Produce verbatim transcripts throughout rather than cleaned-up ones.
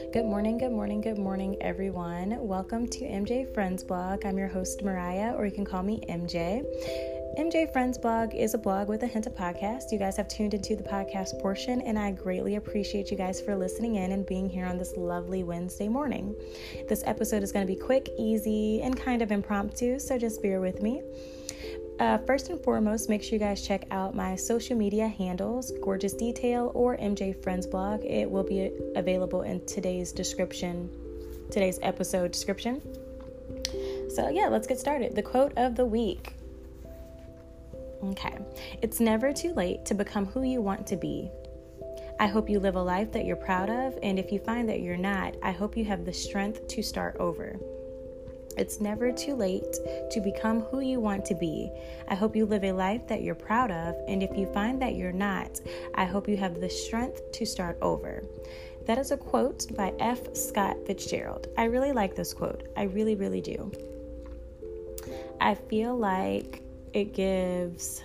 Good morning, good morning, good morning, everyone. Welcome to M J Friends Blog. I'm your host, Mariah, or you can call me M J. M J Friends Blog is a blog with a hint of podcast. You guys have tuned into the podcast portion, and I greatly appreciate you guys for listening in and being here on this lovely Wednesday morning. This episode is going to be quick, easy, and kind of impromptu, so just bear with me. Uh, first and foremost, make sure you guys check out my social media handles, Gorgeous Detail or M J Friends Blog. It will be available in today's description, today's episode description. So yeah, let's get started. The quote of the week. Okay. It's never too late to become who you want to be. I hope you live a life that you're proud of, and if you find that you're not, I hope you have the strength to start over. It's never too late to become who you want to be. I hope you live a life that you're proud of, and if you find that you're not, I hope you have the strength to start over. That is a quote by F. Scott Fitzgerald. I really like this quote. I really, really do. I feel like it gives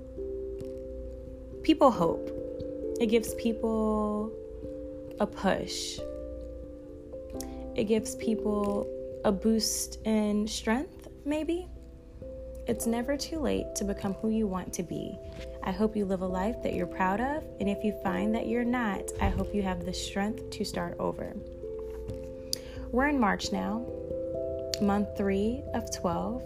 people hope. It gives people a push. It gives people a boost in strength, maybe. It's never too late to become who you want to be. I hope you live a life that you're proud of, and if you find that you're not, I hope you have the strength to start over. We're in March now, month three of twelve.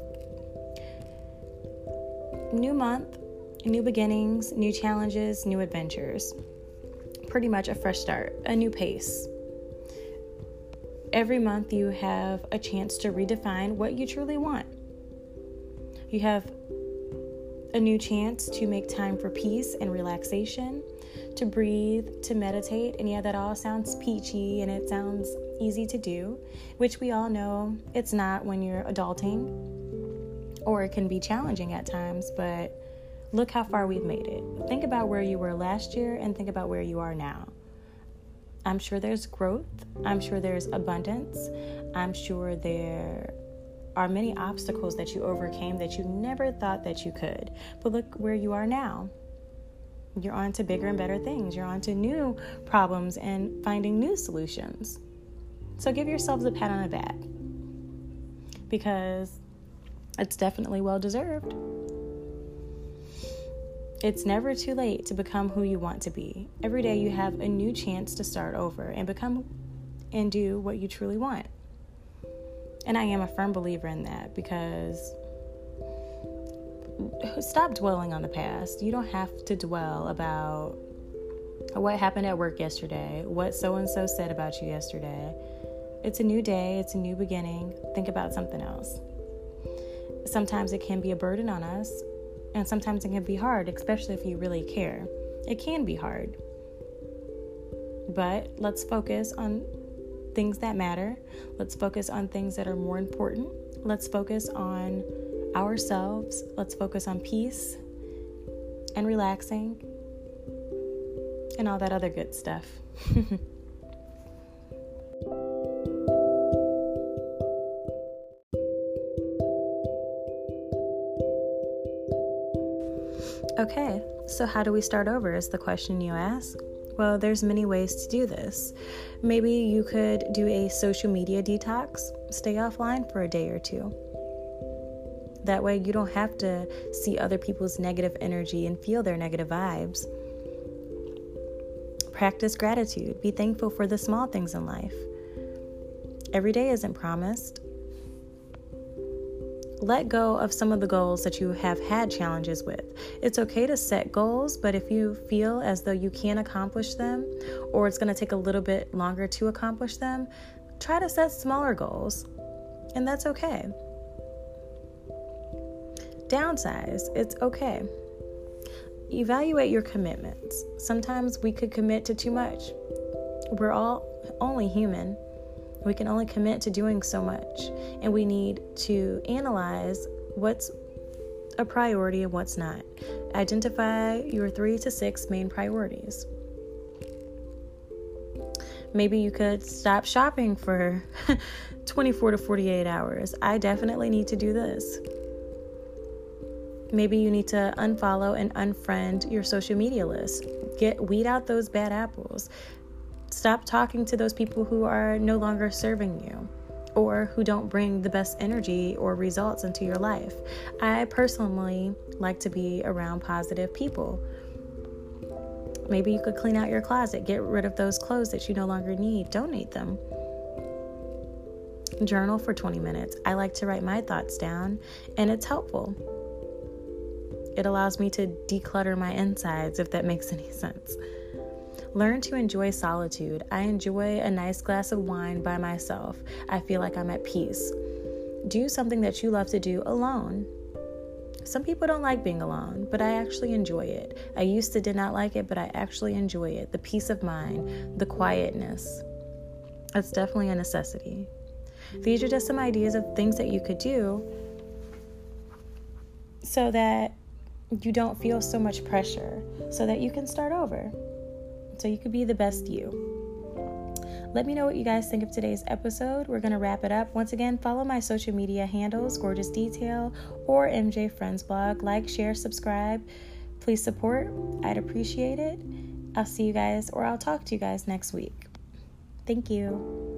New month, new beginnings, new challenges, new adventures. Pretty much a fresh start, a new pace. Every month you have a chance to redefine what you truly want. You have a new chance to make time for peace and relaxation, to breathe, to meditate. And yeah, that all sounds peachy and it sounds easy to do, which we all know it's not when you're adulting, or it can be challenging at times, but look how far we've made it. Think about where you were last year and think about where you are now. I'm sure there's growth. I'm sure there's abundance. I'm sure there are many obstacles that you overcame that you never thought that you could. But look where you are now. You're on to bigger and better things. You're on to new problems and finding new solutions. So give yourselves a pat on the back, because it's definitely well deserved. It's never too late to become who you want to be. Every day you have a new chance to start over and become and do what you truly want. And I am a firm believer in that, because stop dwelling on the past. You don't have to dwell about what happened at work yesterday, what so-and-so said about you yesterday. It's a new day. It's a new beginning. Think about something else. Sometimes it can be a burden on us. And sometimes it can be hard, especially if you really care. It can be hard. But let's focus on things that matter. Let's focus on things that are more important. Let's focus on ourselves. Let's focus on peace and relaxing and all that other good stuff. Okay, so how do we start over is the question you ask. Well, there's many ways to do this. Maybe you could do a social media detox, stay offline for a day or two. That way you don't have to see other people's negative energy and feel their negative vibes. Practice gratitude. Be thankful for the small things in life. Every day isn't promised. Let go of some of the goals that you have had challenges with. It's okay to set goals, but if you feel as though you can't accomplish them, or it's going to take a little bit longer to accomplish them, try to set smaller goals, and that's okay. Downsize. It's okay. Evaluate your commitments. Sometimes we could commit to too much. We're all only human. We can only commit to doing so much, and we need to analyze what's a priority and what's not. Identify your three to six main priorities. Maybe you could stop shopping for twenty-four to forty-eight hours. I definitely need to do this. Maybe you need to unfollow and unfriend your social media list. Get weed out those bad apples. Stop talking to those people who are no longer serving you or who don't bring the best energy or results into your life. I personally like to be around positive people. Maybe you could clean out your closet, get rid of those clothes that you no longer need, donate them. Journal for twenty minutes. I like to write my thoughts down, and it's helpful. It allows me to declutter my insides, if that makes any sense. Learn to enjoy solitude. I enjoy a nice glass of wine by myself. I feel like I'm at peace. Do something that you love to do alone. Some people don't like being alone, but I actually enjoy it. I used to did not like it, but I actually enjoy it. The peace of mind, the quietness. It's definitely a necessity. These are just some ideas of things that you could do so that you don't feel so much pressure, so that you can start over, so you could be the best you. Let me know what you guys think of today's episode. We're going to wrap it up. Once again, follow my social media handles, Gorgeous Detail or M J Friends Blog. Like, share, subscribe. Please support. I'd appreciate it. I'll see you guys, or I'll talk to you guys next week. Thank you.